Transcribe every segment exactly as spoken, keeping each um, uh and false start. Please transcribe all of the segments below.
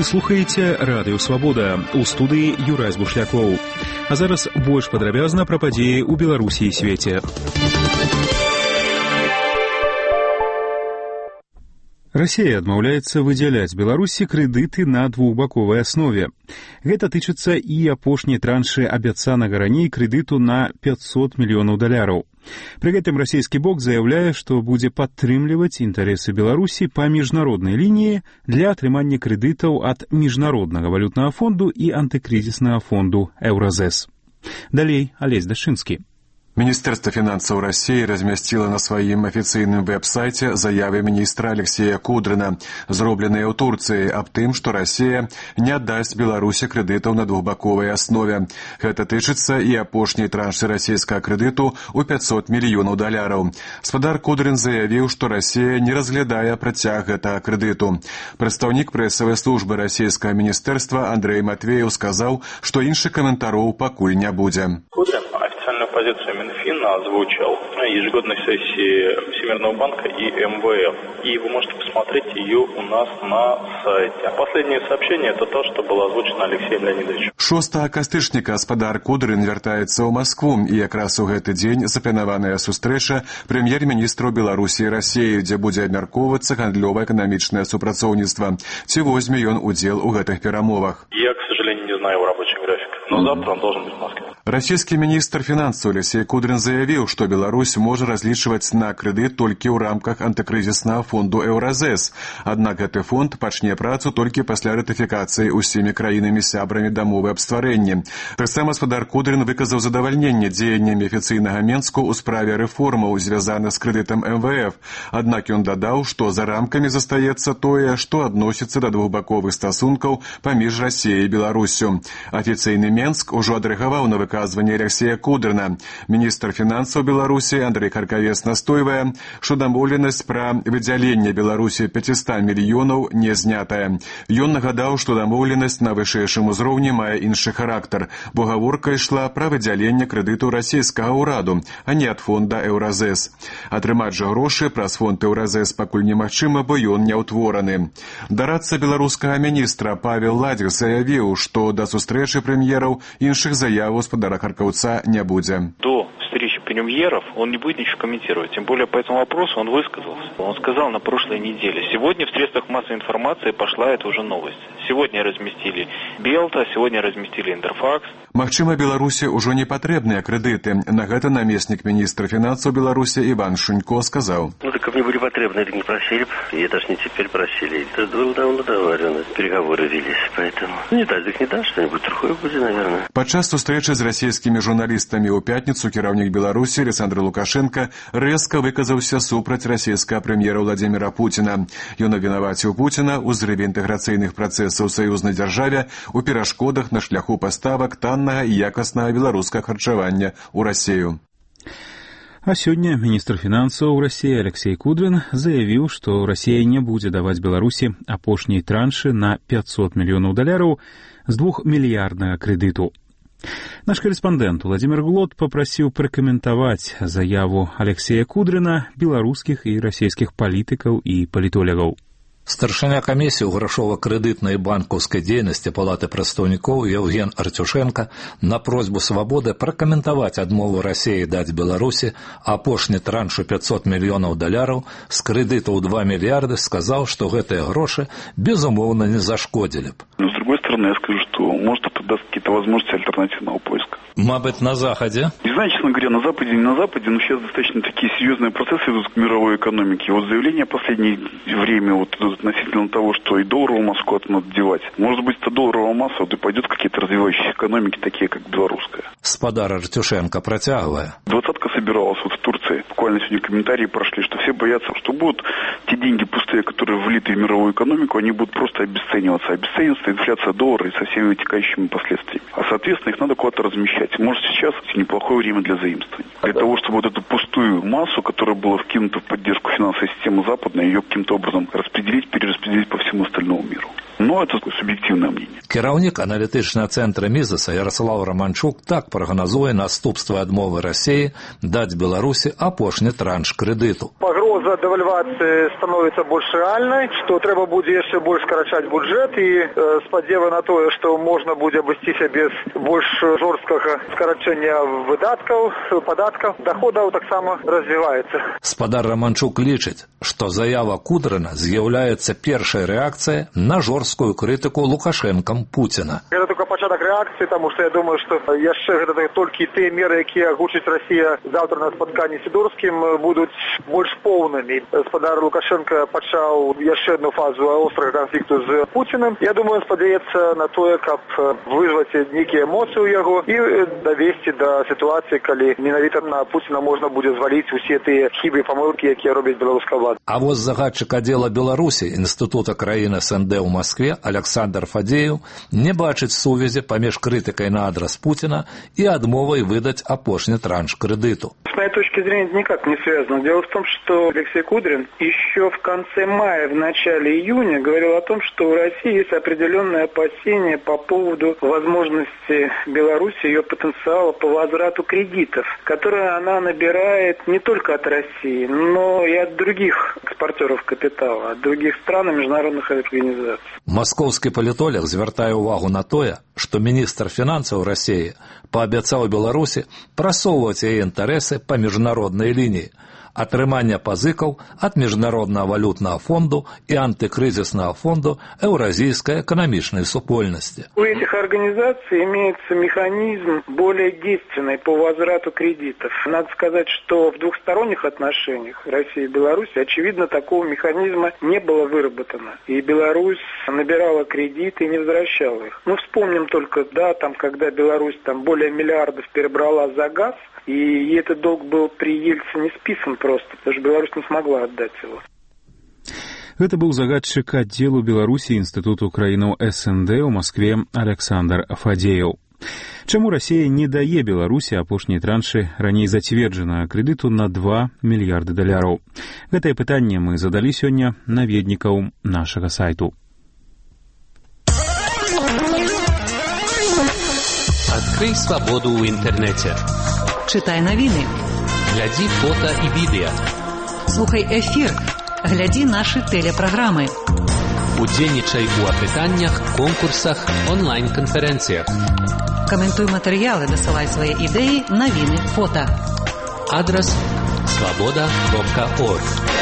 слухаеце Радыё Свабода. У студыі Юрай Бушлякоў. А зараз больш падрабязна пра падзеі ў Беларусі і свеце. Расія адмаўляецца выдзяляць Беларусі крэдыты на двухбаковай аснове. Гэта тычыцца і апошняй траншы абяцанага раней крэдыту на пятьсот мільёнаў даляраў. Пры гэтым расійскі бок заяўляе, што будзе падтрымліваць інтарэсы Беларусі па міжнароднай лініі для атрымання крэдытаў ад міжнароднага валютнага фонду і антыкрызіснага фонду «Еўразэс». Далей Алесь Дашчынскі. Міністэрства фінансаў Расіі размясціла на сваім афіцыйным вэб-сайце заявы міністра Алексея Кудрына, зробленыя ў Турцыі, аб тым, што Расія не аддасць Беларусі крэдытаў на двухбаковай аснове. Гэта тычыцца і апошняй траншы расійскага крэдыту ў пятьсот мільёнаў даляраў. Спадар Кудрын заявіў, што Расія не разглядае працяг гэтага крэдыту. Прадстаўнік прэсавай службы расійскага міністэрства Андрей Матвеев сказаў, што іншых каментароў пакуль не будзе. Официальную позицию Минфина озвучил на ежегодной сессии Всемирного банка и эм вэ эф. И вы можете посмотреть ее у нас на сайте. Последнее сообщение – это то, что было озвучено Алексеем Леонидовичем. шостага кастрычніка спадар Кудрын вяртаецца ў Маскву, і якраз у гэты дзень запланаваная сустрэча прэм'ер-міністраў Беларусі і Расіі, дзе будзе абмяркоўвацца гандлёва-эканамічнае супрацоўніцтва. Ці возьме ён удзел у гэтых перамовах? Я, к сожалению, не знаю его рабочий график, но завтра он должен быть в Москве. Расійскі міністр фінансаў Алексей Кудрын заявіў, што Беларусь можа разлічваць на крэдыт толькі ў рамках антыкрызіснага фонду «Еўразэс». Аднак гэты фонд пачне працу толькі пасля ратыфікацыі ўсімі краінамі-сябрамі дамовы аб стварэнні. Таксама спадар Кудрын выказаў задавальненне дзеяннямі афіцыйнага Менску ў справе рэформаў, звязаных з крэдытам эм вэ эф. Аднак ён дадаў, што за рамкамі застаецца тое, што адносіцца да двухбаковых стасункаў паміж Расіяй і Беларуссю. Афіцыйны Менск ужо адрэагаваў на выказванне Алексея Кудрына. Міністр фінансаў Беларусі Андрей Каркавец настойвае, што дамоўленасць пра выдзяленне Беларусі пятьсот мільёнаў не знятая. Ён нагадаў, што дамоўленасць на вышэйшым узроўні мае іншы характар, бо гаворка ішла пра выдзяленне крэдыту расійскага ўраду, а не ад фонда «Еўразэс». Атрымаць жа грошы праз фонд «Еўразэс» пакуль немагчыма, бо ён не ўтвораны. Дарадца беларускага міністра Павел Ладзік заявіў, што да сустрэчы прэм'ераў іншых заяваў спадара Каркаўца не будзе. До встречи премьеров он не будет ничего комментировать. Тем более по этому вопросу он высказался. Он сказал на прошлой неделе. Сегодня в средствах массовой информации пошла эта уже новость. Сегодня разместили Белта, сегодня разместили Интерфакс. Магчыма, Беларусі ўжо не патрэбныя крэдыты. На гэта намеснік міністра фінансаў Беларусі Иван Шунько сказал. Ну так мне были потребны, это не просили. И это ж не теперь просили. Это было давно договорено. Переговоры велись, поэтому не дать, так не дать, что-нибудь другое будет, наверное. Падчас сустрэчы з расійскімі журналістамі ў пятніцу кіраўнік Беларусі Александр Лукашенко рэзка выказаўся супраць расійскага прэм'ера Владимира Путина. Ён абвінаваціў Путина ў зрыве інтэграцыйных працэсаў саюзнай дзяржаве, у перашкодах на шляху паставак таннага і якаснага беларускага харчавання ў Расію. А сёння міністр фінансаў Расіі Алексей Кудрын заявіў, што Расія не будзе даваць Беларусі апошняй траншы на пятьсот мільёнаў даляраў з двухмільярднага крэдыту. Наш корэспандэнт Владимир Глот папрасіў пракаментаваць заяву Алексея Кудрына, беларускіх і расійскіх палітыкаў і палітолагаў. Старшыня камісіі ў грашова-крэдытнай банкаўскай дзейнасці Палаты прадстаўнікоў Евген Артюшенко на просьбу Свабоды пракаментаваць адмову Расіі даць Беларусі апошні транш у пятьсот мільёнаў даляраў з крэдыту ў два мільярды сказаў, што гэтыя грошы безумоўна не зашкодзілі б. Но с другой стороны, я скажу, что может это даст какие-то возможности альтернативного поиска. Мабыць, на Заходе? Не знаю, честно говоря, на Западе, не на Западе, но сейчас достаточно такие серьезные процессы идут к мировой экономике. Вот заявление в последнее время вот относительно того, что и долларовую массу куда-то надо девать. Может быть, эта долларовая масса вот и пойдет в какие-то развивающиеся экономики, такие как белорусская. Спадар Артюшенко протягивая. Двадцатка собиралась вот в Турции. Буквально сегодня комментарии прошли, что все боятся, что будут те деньги пустые, которые влиты в мировую экономику, они будут просто обесцениваться. Обесцениваться инфляция доллара и со всеми вытекающими последствиями. А соответственно их надо куда-то размещать. Может сейчас неплохое время для заимствования. Для того, чтобы вот эту пустую массу, которая была вкинута в поддержку финансовой системы западной, ее каким-то образом распределить, перераспределить по всему остальному миру. Но это субъективное мнение. Кіраўнік аналітычнага цэнтра Мізаса Ярослав Романчук так прагназуе наступствы адмовы России даць Беларусі апошні транш крэдыту. Пагроза дэвальвацыі становіцца больш рэальнай, што трэба будзе яшчэ больш скарачаць бюджэт і э, спадзева на тое, што можна будзе абысціся без больш жорсткага скарачэння выдаткаў, падаткаў, даходаў таксама развіваецца. Спадар Романчук лічыць, што заява Кудрына з'яўляецца першай рэакцыяй на жорсткую крытыку Лукашэнкам Пуціна. Гэта только пачатак рэакцыі, таму што я думаю, што яшчэ гэта толькі тыя меры, якія агучыць Расія заўтра на спатканні Сідорскім, будуць больш поўнымі. Спадар Лукашенко пачаў яшчэ одну фазу острага канфлікту з Пуцінам. Я думаю, он спадзяецца на тое, каб вызваць нейкія эмоцыі ў яго і давесці да сітуацыі, калі менавіта на Пуціна можна будзе зваліць усе тыя хібы і памылкі, якія робіць беларуская ўлада. А вось загадчык аддзела Беларусі Інстытута краін эс эн дэ ў Маскве Александр Фадеев не бачыць сувязі паміж крытыкай на адрас Путина и отмовой выдать апошний транш кредиту. С моей точки зрения, это никак не связано. Дело в том, что Алексей Кудрин еще в конце мая, в начале июня говорил о том, что у России есть определенные опасения по поводу возможности Беларуси, ее потенциала по возврату кредитов, которые она набирает не только от России, но и от других экспортеров капитала, от других стран и международных организаций. Московский политолог звяртае увагу на тое, што міністр фінансаў Расіі паабяцаў Беларусі прасоўваць яе інтарэсы па міжнароднай лініі, атрымання пазыкаў ад Міжнароднага валютнага фонду и антикризисного фонда Евразийской экономичной супольности. У этих организаций имеется механизм более действенный по возврату кредитов. Надо сказать, что в двухсторонних отношениях России и Беларуси, очевидно, такого механизма не было выработано. И Беларусь набирала кредиты и не возвращала их. Ну, вспомним только, да, там, когда Беларусь там более миллиардов перебрала за газ, и этот долг был при Ельцине списан просто, потому что Беларусь не смогла отдать его. Гэта быў загадчык аддзелу Беларусі Інстытуту краінаў эс эн дэ ў Маскве Александр Фадеев. Чаму Расія не дае Беларусі апошнія траншы раней зацверджанага крэдыту на два мільярды даляраў? Гэтае пытанне мы задалі сёння наведнікаў нашага сайту. Открой свободу в интернете. Читай новины. Гляди фото и видео. Слухай эфир. Гляди наши телепрограммы. Удзельнічай у апытаннях, конкурсах, онлайн-конференциях. Комментуй материалы, досылай свои идеи, новины, фото. Адрес свобода кропка орг.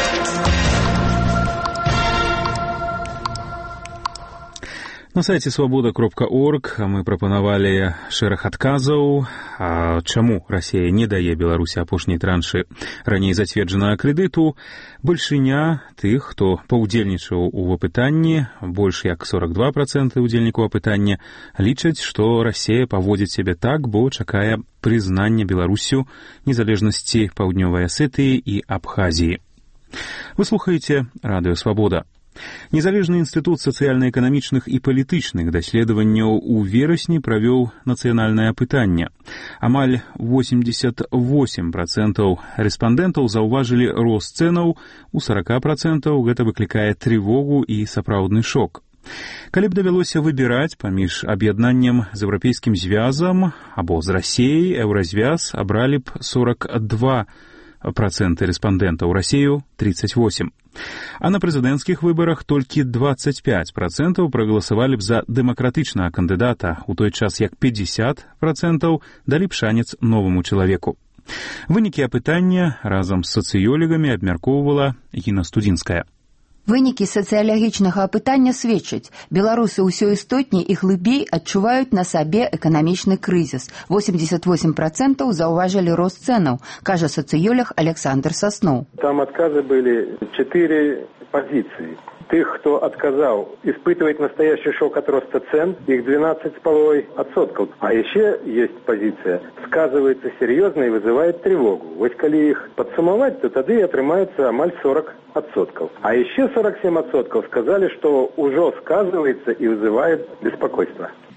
На сайце свобода кропка орг мы прапанавалі шэраг адказаў, а чаму Расія не дае Беларусі апошнія траншы раней зацверджанага крэдыту. Большыня тых, хто паўдзельнічаў у апытанні, больш як сорок два процента удзельнікаў апытання, лічаць, што Расія паводзіць сябе так, бо чакае прызнання Беларусю незалежнасці Паўднёвай Асетыі і Абхазіі. Вы слухаеце Радыё Свабода. Незалежны інстытут сацыяльна-эканамічных і палітычных даследаванняў у верасні правёў нацыянальнае апытанне. Амаль восемьдесят восемь процентов рэспандэнтаў заўважылі рост цэнаў, у сорок процентов гэта выклікае трывогу і сапраўдны шок. Калі б давялося выбіраць паміж аб'яднаннем з еўрапейскім звязам або з Расіяй, еўразвяз абралі б сорок два процента рэспандэнтаў, Расію тридцать восемь. А на прэзідэнцкіх выбарах толькі двадцать пять процентов прагаласавалі б за дэмакратычнага кандыдата, у той час як пятьдесят процентов далі б шанец новаму чалавеку. Вынікі апытання разам з сацыёлагамі абмяркоўвала Гіна Студзінская. Вынікі сацыялагічнага апытання сведчаць, беларусы ўсё істотней і глыбей адчуваюць на сабе эканамічны крызіс. восемьдесят восемь процентов заўважылі рост цэнаў, кажа сацыёлог Александр Сосноў. Там отказы были четыре позиции. Тех, кто отказал, испытывает настоящий шок от роста цен, их двенадцать с половиной процентов. А еще есть позиция, сказывается серьезно и вызывает тревогу. Вот коли их подсумовать, то тогда и отрымается амаль сорок процентов. А еще сорок семь процентов сказали, что уже сказывается и вызывает беспокойство.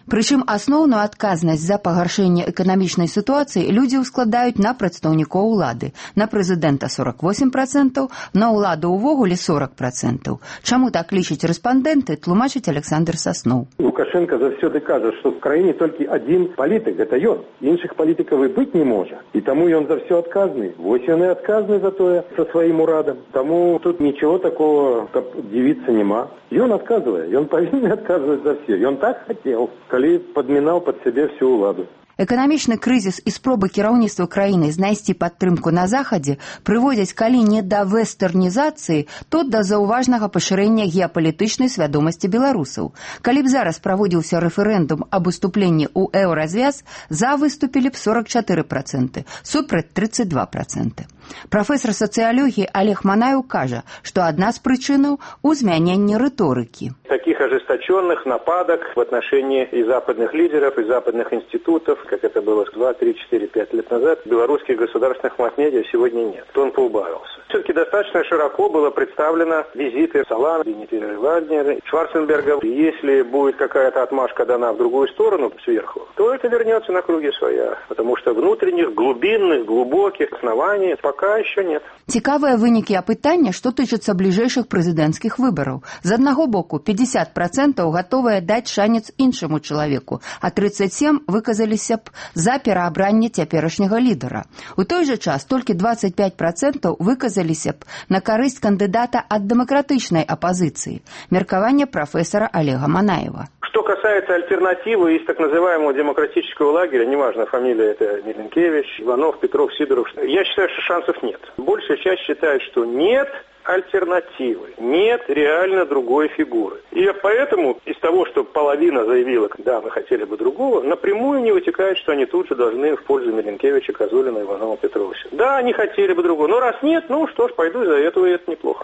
Прычым асноўную адказнасць за пагаршэнне эканамічнай сітуацыі людзі ўскладаюць на прадстаўнікоў улады. На прэзідэнта сорок восемь процентаў, на ўладу ўвогуле сорок процентаў. Чаму так лічаць рэспандэнты, тлумачыць Александр Сасноў. Лукашенко заўсёды кажа, што в краіне толькі адзін палітык, гэта ён. Іншых палітыкаў і быць не можа. І таму ён за все адказны. Вось ён і адказны за тое са сваім урадам. Таму тут нічого такого, каб дзівіцца, няма. Ён адказвае, ён павінен адказваць за все. Ён так хацеў, калі падмінаў пад сябе всю ўладу. Эканамічны крызіс і спробы кіраўніцтва краіны знайсці падтрымку на захадзе прыводзяць калі не да вестэрнізацыі, то да заўважнага пашырэння геапалітычнай свядомасці беларусаў. Калі б зараз праводзіўся рэферэндум аб уступленні ў еўразвяз, за выступілі б сорок чатыры проценты, супраць тридцать два процента. Прафесор сацыялогіі Олег Манаев кажа, што адна з прычынаў у змяненні рыторыкі. Таких ожесточенных нападок в отношении и западных лидеров, и западных институтов, как это было два, три, четыре, пять лет назад, белорусских государственных масс-медиа сегодня нет. Он поубавился. Все-таки достаточно широко было представлено визиты Солана, Дмитрия Вагнера, Шварценберга. Если будет какая-то отмашка дана в другую сторону, сверху, то это вернется на круги своя. Потому что внутренних, глубинных, глубоких оснований пока еще нет. Цікавыя вынікі апытання, што тычыцца бліжэйшых прэзідэнцкіх выбараў. З аднаго боку, пятьдесят процентов гатовыя даць шанец іншаму чалавеку, а тридцать семь выказаліся б за пераабранне цяперашняга лідара. У той жа час толькі двадцать пять процентов выказаліся б на карысць кандыдата ад дэмакратычнай апазіцыі. Меркаванне прафесора Олега Манаева. Что касается альтернативы из так называемого демократического лагеря, неважно, фамилия это Миленкевич, Иванов, Петров, Сидоров, я считаю, что шансов нет. Большая часть считает, что нет альтернативы, нет реально другой фигуры. И поэтому из того, что половина заявила, да, мы хотели бы другого, напрямую не вытекает, что они тут же должны в пользу Миленкевича, Козулина, Иванова, Петрова. Да, они хотели бы другого, но раз нет, ну что ж, пойду за этого, и это неплохо.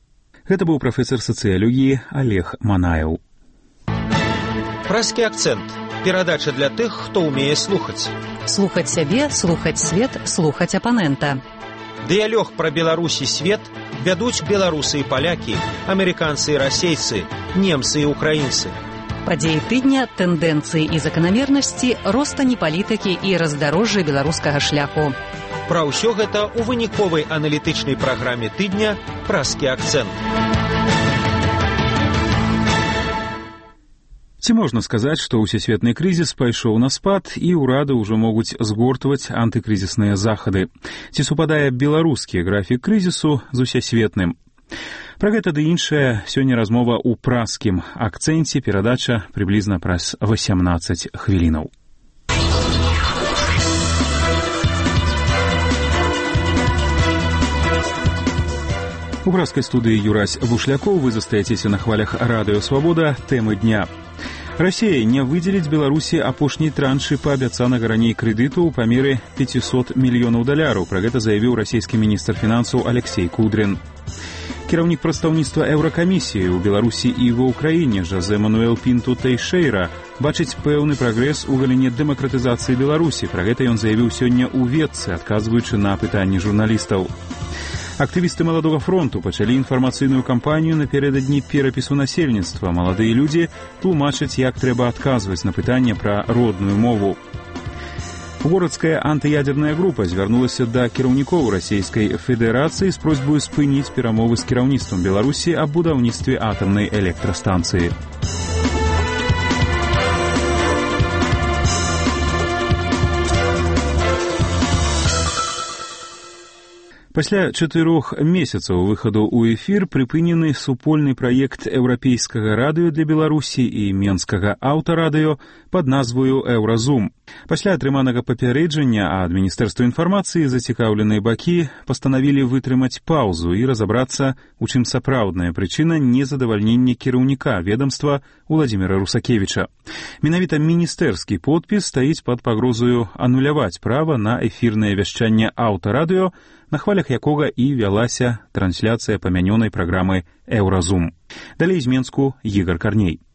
Это был профессор сацыялогіі Олег Манаев. Прэскі акцэнт. Перадача для тых, хто ўмее слухаць. Слухаць сябе, слухаць свет, слухаць апанента. Дыялог пра Беларусь і свет вядуць беларусы і палякі, амерыканцы і расейцы, немцы і украінцы. Падзеі тыдня, тэндэнцыі і заканамернасці, ростані палітыкі і раздарожжа беларускага шляху. Пра ўсё гэта ў выніковай аналітычнай праграме тыдня «Прэскі акцэнт». Ці можна сказаць, што ўсесветны крызіс пайшоў на спад, і ўрады ўжо могуць згортваць антыкрызісныя захады. Ці супадае беларускі графік крызісу з усесветным? Пра гэта ды іншае сёння размова ў праскім акцэнце, перадача прыблізна праз восемнадцаць хвілінаў. У праскай студыі Юрась Бушлякоў вы застаецеся на хвалях радыё «Свабода». Тэмы дня. Расія не выдзеліць Беларусі апошняй траншы паабяцанага раней крэдыту ў памеры пятьсот мільёнаў даляраў. Пра гэта заявіў расійскі міністр фінансаў Алексей Кудрин. Кіраўнік прадстаўніцтва Еўракамісіі ў Беларусі і ва ўкраіне Жозе Мануэл Пінту Тэйшэйра бачыць пэўны прагрэс у галіне дэмакратызацыі Беларусі. Пра гэта ён заявіў сёння ў Ветцы, адказваючы на пытанні журналістаў. Актывісты Маладога фронту пачалі інфармацыйную кампанію напярэдадні перапісу насельніцтва. Маладыя людзі тлумачаць, як трэба адказваць на пытанне пра родную мову. Городская антыядерная група звярнулася да кіраўнікоў Расійскай Федэрацыі з просьбаю спыніць перамовы з кіраўніцтвам Беларусі аб будаўніцтве атамнай электрастанцыі. Пасля чатырох месяцаў выхаду ў эфір прыпынены супольны праект еўрапейскага радыё для Беларусі і менскага аўтарадыё пад назваю «Еўразум». Пасля атрыманага папярэджання ад Міністэрства інфармацыі зацікаўленыя бакі пастанавілі вытрымаць паўзу і разабрацца, у чым сапраўдная прычына незадавальнення кіраўніка ведамства Уладзіміра Русакевіча. Менавіта міністэрскі подпіс стаіць пад пагрозаю ануляваць права на эфірнае вяшчанне аўтарадыё, на хвалях якога і вялася трансляцыя памянёнай праграмы «Еўразум». Далей з Менску Ігор Карней.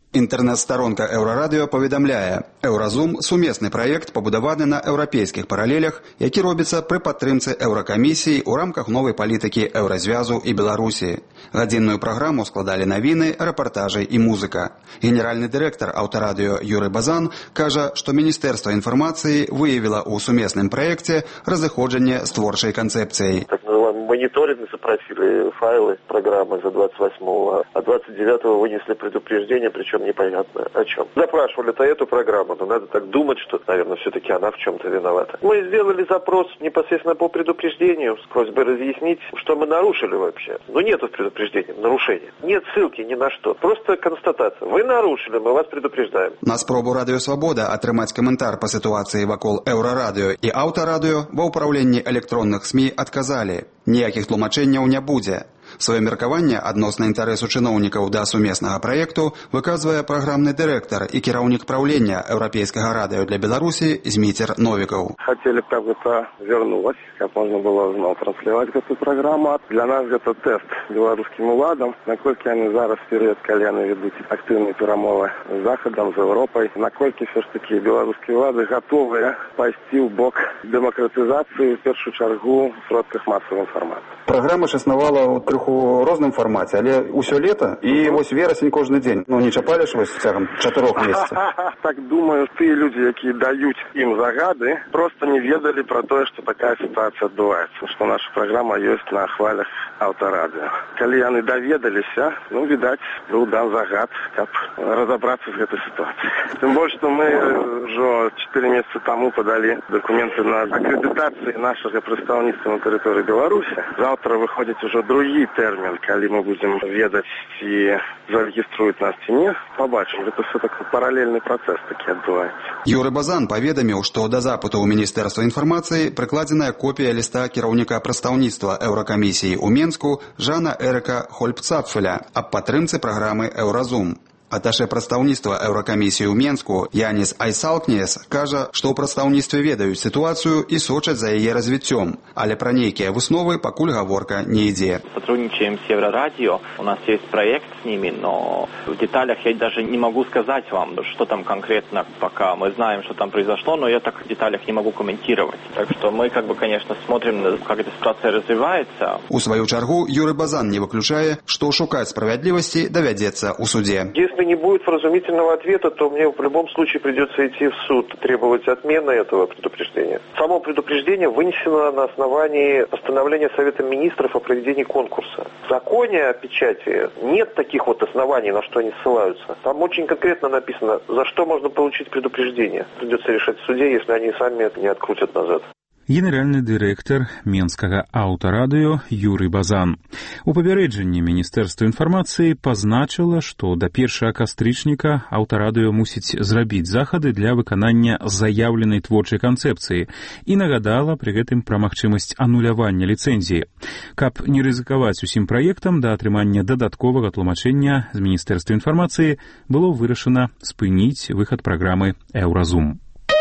Інтэрнэт-старонка Еўрарадыё паведамляе, Еўразум – сумесны праект, пабудаваны на еўрапейскіх паралелях, які робіцца пры падтрымцы Еўракамісіі ў рамках новай палітыкі Еўразвязу і Беларусі. Гадзінную праграму складалі навіны, рэпартажы і музыка. Генеральны дырэктар Аўтарадыё Юрый Базан кажа, што Міністэрства інфармацыі выявіла ў сумесным праекце разыходжанне з творчай канцэпцыяй. Так называемый мониторинг запросили файлы программы за двадцать восьмого, а двадцать девятого вынесли предупреждение, причем непонятно о чем. Запрашивали-то эту программу, но надо так думать, что, наверное, все-таки она в чем-то виновата. Мы сделали запрос непосредственно по предупреждению с просьбой разъяснить, что мы нарушили вообще. Но нету предупреждения, нарушения. Нет ссылки ни на что. Просто констатация. Вы нарушили, мы вас предупреждаем. На спробу Радыё Свабода атрымаць каментар па сітуацыі вакол Еўрарадыё і Аўтарадыё ва ўпраўленні электронных СМІ адказалі. Ніякіх тлумачэнняў не будзе. Сваё меркаванне адносна інтарэсу чыноўнікаў да сумеснага праекту выказвае праграмны дырэктар і кіраўнік праўлення Еўрапейскага радыё для Беларусі Зміцер Новікаў. Хотели, как это вернулось, как можно было знал транслировать эту программу. Для нас это тест белорусским уладам, наколькі они зараз период кальяны ведут активные перемовы с Заходом, с Европой, наколькі все ж таки белорусские улады готовы пойти в бок демократизации, в первую чергу в сродках массовой информации. Программа ж існавала ў крыху розным фармаце, але ўсё лета і вось верасень кожны дзень. Ну не чапалі ж вось цягам чатырох месяцаў. Так думаю, тыя людзі, якія даюць ім загады, просто не ведалі пра тое, што такая сітуацыя адбываецца, што наша праграма ёсць на хвалях Аўтарадыё. Калі яны даведаліся, ну, відаць, быў дан загад, каб разабрацца з гэтай сітуацыяй. Тым больш, што мы ўжо чатыры месяцы таму падалі дакументы на акрэдытацыю нашага прадстаўніцтва на тэрыторыі Беларусі. Завтра выходзіць ужо другі тэрмін, калі мы будзем ведаць, ці зарэгіструюць нас ці не, пабачым. Гэта все такі паралельны працэс такі адбываецца. Юрый Базан паведаміў, што да запыту ў Міністэрства інфармацыі прыкладзеная копія ліста кіраўніка прадстаўніцтва Еўракамісіі ў Менску Жана Эрыка Хольпцапфеля аб падтрымцы праграмы Еўразум. Аташе прадстаўніцтва Еўракамісіі ў Менску Янис Айсалкнес кажа, што ў прадстаўніцтве ведаюць сітуацыю і сочаць за яе развіццём, але пра нейкія высновы пакуль гаворка не ідзе. Сотрудничаем с Еврорадио, у нас есть проект с ними, но в деталях я даже не могу сказать вам, что там конкретно, пока мы знаем, что там произошло, но я так в деталях не могу комментировать. Так что мы, как бы, конечно, смотрим, как эта ситуация развивается. У сваю чаргу Юрый Базан не выключае, што шукаць справядлівасці давядзецца ў суде. Если не будет вразумительного ответа, то мне в любом случае придется идти в суд, требовать отмены этого предупреждения. Само предупреждение вынесено на основании постановления Совета Министров о проведении конкурса. В законе о печати нет таких вот оснований, на что они ссылаются. Там очень конкретно написано, за что можно получить предупреждение. Придется решать в суде, если они сами не открутят назад. Генеральны дырэктар Менскага Аўтарадыё Юрый Базан. У папярэджанні Міністэрства інфармацыі пазначыла, што да першага кастрычніка Аўтарадыё мусіць зрабіць захады для выканання заяўленай творчай канцэпцыі і нагадала пры гэтым пра магчымасць анулявання ліцэнзіі. Каб не рызыкаваць усім праектам, да атрымання дадатковага тлумачэння з Міністэрства інфармацыі было вырашана спыніць выхад праграмы «Еўразум».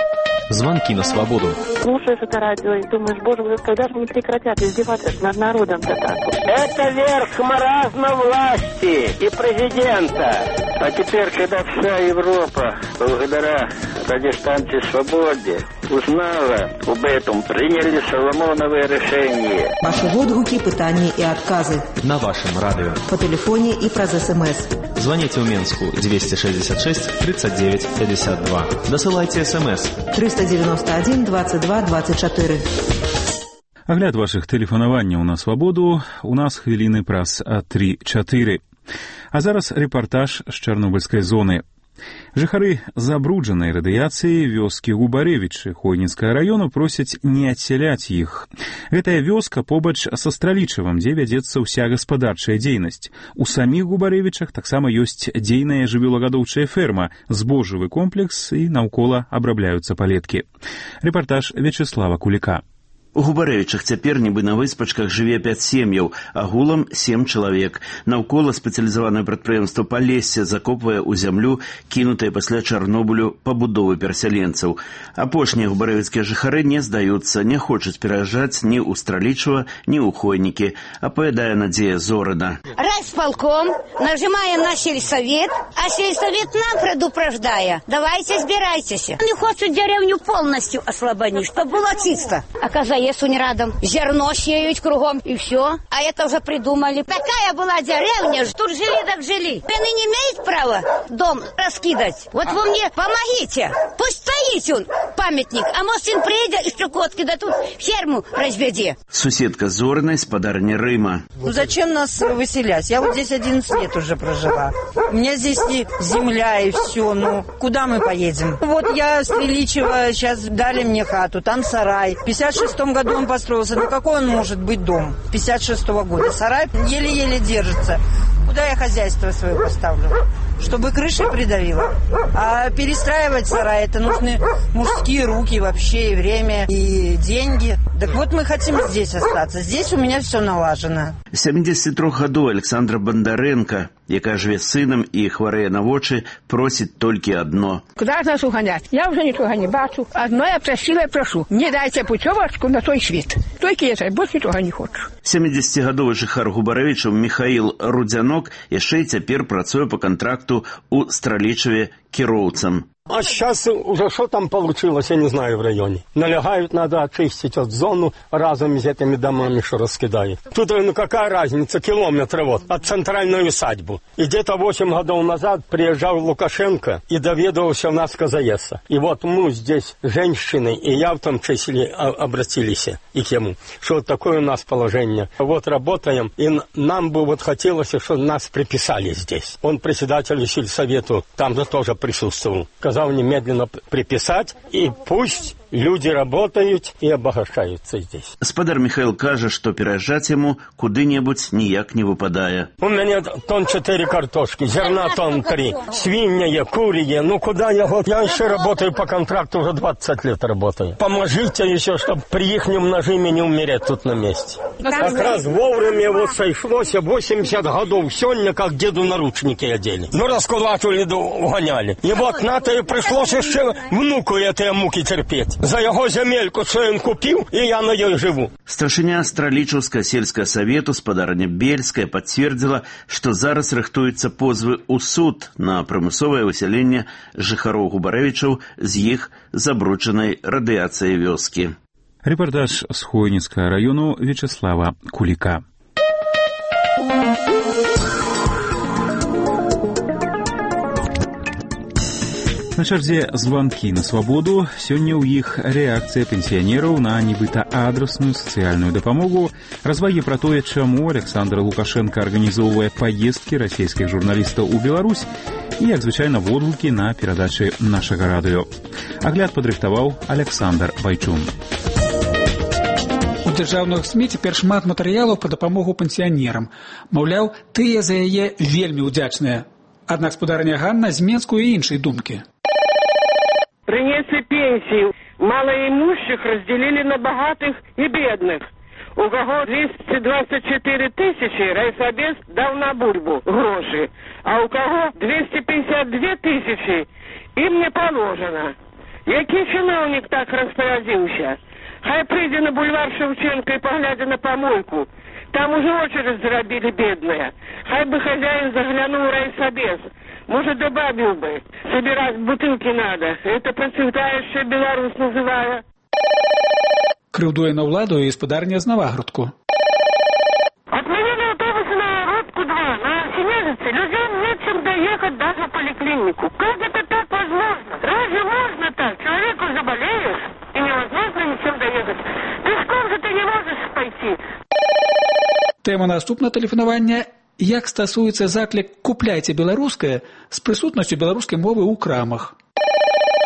Звонки на свободу. Слушаешь это радио и думаешь, боже мой, когда же они прекратят издеваться над народом-то так? Это верх маразма власти и президента. А теперь, когда вся Европа, благодаря радиостанции «Свободе», узнала об этом, приняли Соломоновое решение. Ваши отгуки, пытания и отказы. На вашем радио. По телефоне и праз СМС. Звоните в Менску двести шестьдесят шесть тридцать девять пятьдесят два. Досылайте СМС. триста девяносто один двадцать два двадцать четыре. Агляд вашых тэлефанаванняў на свабоду у нас хвіліны праз тры-чатыры. А зараз рэпартаж з чарнобыльскай зоны. Жыхары забруджанай радыяцыі вёскі Губарэвічы Хойніцкага раёну просяць не адсяляць іх. Гэтая вёска побач са Стралічавам, дзе вядзецца ўся гаспадарчая дзейнасць. У саміх Губарэвічах таксама ёсць дзейная жывёлагадоўчая ферма, збожжавы комплекс і наўкола абрабляюцца палеткі. Рэпартаж Вячеслава Куліка. У Губарэвічах цяпер нібы на выспачках жыве пяць сем'яў, агулам сем чалавек. Наўкола спецыялізаванае прадпрыемства Палессе закопвае ў зямлю кінутыя пасля Чарнобылю пабудовы перасяленцаў. Апошнія губарэвіцкія жыхары не здаюцца, не хочуць пераязджаць ні ў Стралічава, ні ў Хойнікі, апавядае Надзея Зорина. Райсполком, нажимаем на сельсовет, а сельсовет нам предупреждая. Давайте сбирайтесь. Они хотят деревню полностью ослабонить, чтобы было чисто. Оказывается, сунь рядом. Зерно сеют кругом, и все. А это уже придумали. Такая была деревня, тут жили так жили. Они не имеют права дом раскидать. Вот вы мне помогите. Пусть стоит он, памятник. А может, сын приедет из Чукотки, да тут ферму разведи. Суседка Зориной, спадарня Рыма. Ну зачем нас выселять? Я вот здесь одиннадцать лет уже прожила. У меня здесь и земля, и все. Ну, куда мы поедем? Вот я с Величева, сейчас дали мне хату, там сарай. В пятьдесят шестом году он построился. Ну, какой он может быть дом? пятьдесят шестого года. Сарай еле-еле держится. Куда я хозяйство свое поставлю? Чтобы крыша придавила. А перестраивать сарай, это нужны мужские руки вообще, и время, и деньги. Так вот мы хотим здесь остаться. Здесь у меня все налажено. семьдесят три гадоў Александра Бондаренко, якая жыве з сынам і хварэе на вочы, просіць толькі адно. Куда нас угонять? Я уже ничего не бачу. Одно я просила и прошу. Не дайте путевочку на той свет. Только это, больше ничего не хочу. семидесятигадовы жыхар Губарэвічаў Михаил Рудзянок яшчэ і цяпер працуе по контракту у Стралічаве кіроўцам. А сейчас уже что там получилось, я не знаю в районе. Налягают, надо очистить от зону разом с этими домами, что раскидают. Тут, ну какая разница, километр вот, от центральной усадьбы. И где-то восемь годов назад приезжал Лукашенко и доведывался у нас Казаеса. И вот мы здесь, женщины, и я в том числе, обратились и к нему, что вот такое у нас положение. Вот работаем, и нам бы вот хотелось, чтобы нас приписали здесь. Он председатель сельсовету, там же тоже присутствовал. Немедленно приписать, и пусть люди работают и обогащаются здесь. Спадар Михаил кажа, что переезжать ему куды-нибудь ніяк не выпадая. У меня тон четыре картошки, зерна тон три, свинья, курья, ну куда я вот? Я еще работаю по контракту, уже двадцать лет работаю. Поможите еще, чтобы при ихнем нажиме не умереть тут на месте. Как раз вовремя вот сошлось, восемьдесят годов, сегодня как деду наручники одели. Ну раскулачивали, угоняли. И вот на-то и пришлось еще внуку этой муки терпеть. За его земельку, что он купил, и я на ней живу. Старшыня Стралічаўскага сельскага савету спадарня Бельская пацвердзіла, што зараз рыхтуюцца позвы ў суд на прымусовае высяленне жыхароў Губарэвічаў з іх забруджанай радыяцыяй вёскі. Рэпартаж з Хойніцкага раёну Вячеслава Куліка. На чарзе званкі на свабоду. Сёння ў іх рэакцыя пенсіянераў на нібыта адрасную сацыяльную дапамогу, развагі пра тое, чаму Александр Лукашенко арганізоўвае паездкі расійскіх журналістаў у Беларусь і, як звычайна, водгукі на перадачы нашага радыё. Агляд падрыхтаваў Александр Байчун. У дзяржаўных СМІ цяпер шмат матэрыялаў па дапамогу пенсіянерам. Маўляў, тыя за яе вельмі ўдзячныя. Аднак спадарня Ганна з Менску і іншай думкі. Принесли пенсии. Малоимущих разделили на богатых и бедных. У кого двести двадцать четыре тысячи райсобес дал на бульбу гроши, а у кого двести пятьдесят две тысячи им не положено. Який чиновник так распорядился? Хай прийде на бульвар Шевченко и поглядя на помойку. Там уже очередь заробили бедные. Хай бы хозяин заглянул в райсобес. Может, добавил бы. Собирать бутылки надо. Это процветающая Беларусь называю. Крыўдуе на ўладу і спадарня з Наваградку. Отменили автобусы на Рудку два, на Семежице. Людям нет чем доехать даже в поликлинику. Как это так возможно? Разве можно так? Человеку заболеешь и невозможно ничем доехать. Пешком же ты не можешь пойти. Тэма наступна тэлефанавання. Як стасуецца заклік «Купляйце беларускае» з прысутнасцю беларускай мовы ў крамах.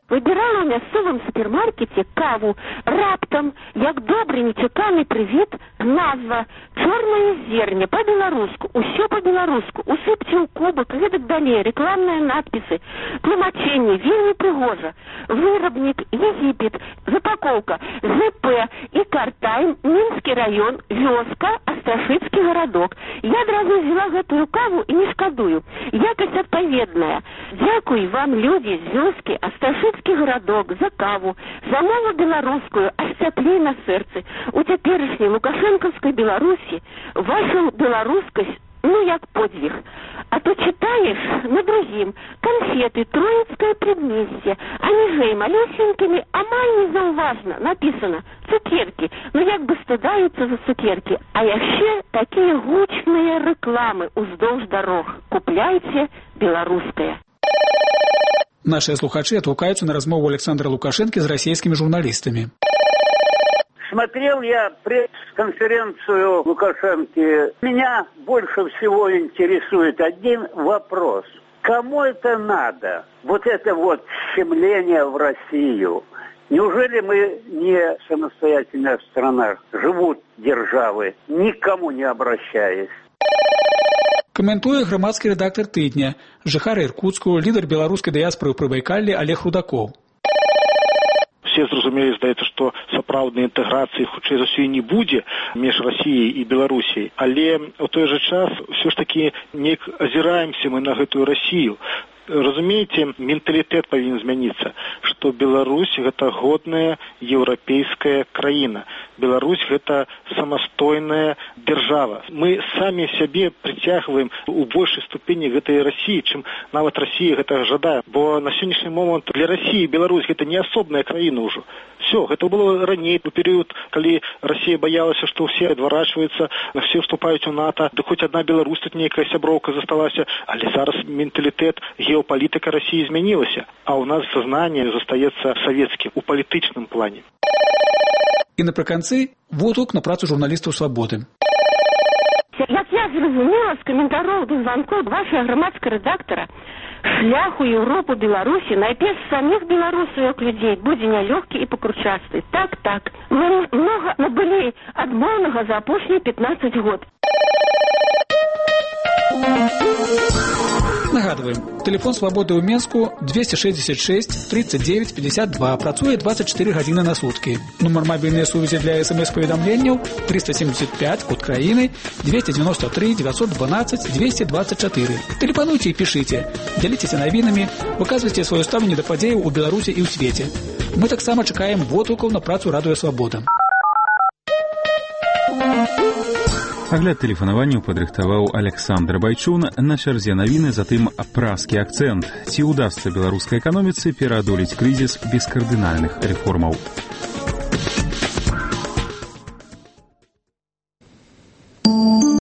Выбирала ў мясцовым супермаркеце каву. Раптам, як добры нечаканы прывет, назва «Чорнае зерне» па-беларуску. Усё па-беларуску. Усыпьте ў кубок, гэтак далей, рэкламныя надпісы. Тлумачэнне вельмі прыгожа. Вырабнік, Егіпет, запакоўка, ЗП і Картайм, Мінскі раён, вёска, Асташыцкі гарадок. Я адразу взяла гэтую каву і не шкадую. Якасць адпаведная. Дзякуй вам, людзі з вёскі, Асташыцкі городок, за каву, за мову беларускую, аж цяплей на сэрцы. У цяперашняй лукашэнкаўскай Беларусі ваша беларускасць, ну, як подвиг. А то читаешь на другим конфеты, Троицкое предместье, а ніжэй малюсенькими, амаль незаўважна написано цукерки. Ну, як бы стыдаюцца за цукерки. А яшчэ такія гучныя рэкламы уздоўж дарог. Купляйце беларускае. Наши слухачи отвлекаются на размову Александра Лукашенко с российскими журналистами. Смотрел я пресс-конференцию Лукашенко. Меня больше всего интересует один вопрос. Кому это надо? Вот это вот щемление в Россию. Неужели мы не самостоятельная страна? Живут державы, никому не обращаясь. Каментуе грамадскі рэдактар тыдня, жыхар Іркуцку, лідар беларускай дыяспоры ў Прыбайкаллі Олег Рудакоў. Все зразумелі, здаецца, што сапраўднай інтэграцыі хутчэй за ўсё і не будзе між Расіяй і Беларусій, але ў той жа час ўсё ж такі неяк азіраемся мы на гэтую Расію. Разумееце, менталітэт павінен змяніцца, што Беларусь гэта годная еўрапейская краіна. Беларусь гэта самастойная дзяржава. Мы самі сябе прыцягваем у большай ступені гэтай Расіі, чым нават Расія гэта жадае. Бо на сённяшні момант для Расіі Беларусь гэта не асобная краіна ўжо. Все, гэта было раней, у перыяд, калі Расія баялася, што ўсе адварачваюцца, все вступаюць у НАТО, да хоць адна Беларусь тут нейкая сяброўка засталася, але зараз менталітэт геопалітыка Расіі змянілася, а ў нас сознание застаецца савецкім у палітычным плане. І напрыканцы водгук на працу журналістаў «Свабоды». Як я зразумела з каментароў да званкоў вашага грамадскага рэдактара, шлях у Еўропу Беларусі найперш самих беларусаў як людзей будзе нялёгкі і пакручасты. Так, так. Мы многа набылі адмоўнага за апошнія пятнадцать год. Нагадываем, телефон «Свободы» ў Менску двести шестьдесят шесть тридцать девять пятьдесят два, працуе двадцать четыре гадзіны на сутки. Нумар мобильной сувязі для смс-паведамленняў триста семьдесят пять, код краіны двести девяносто три девятьсот двенадцать двести двадцать четыре. Телефонуйте и пишите, дзяліцеся навінамі, выказвайце сваё стаўленне да падзеяў у Беларусі і ў свеце. Мы таксама чакаем водгукаў на працу радыё «Свабода». Агляд тэлефанаванняў падрыхтаваў Александр Байчун, на чарзе навіны, затым празкі акцэнт. Ці ўдасца беларускай эканоміцы пераадолець крызіс без кардынальных рэформаў?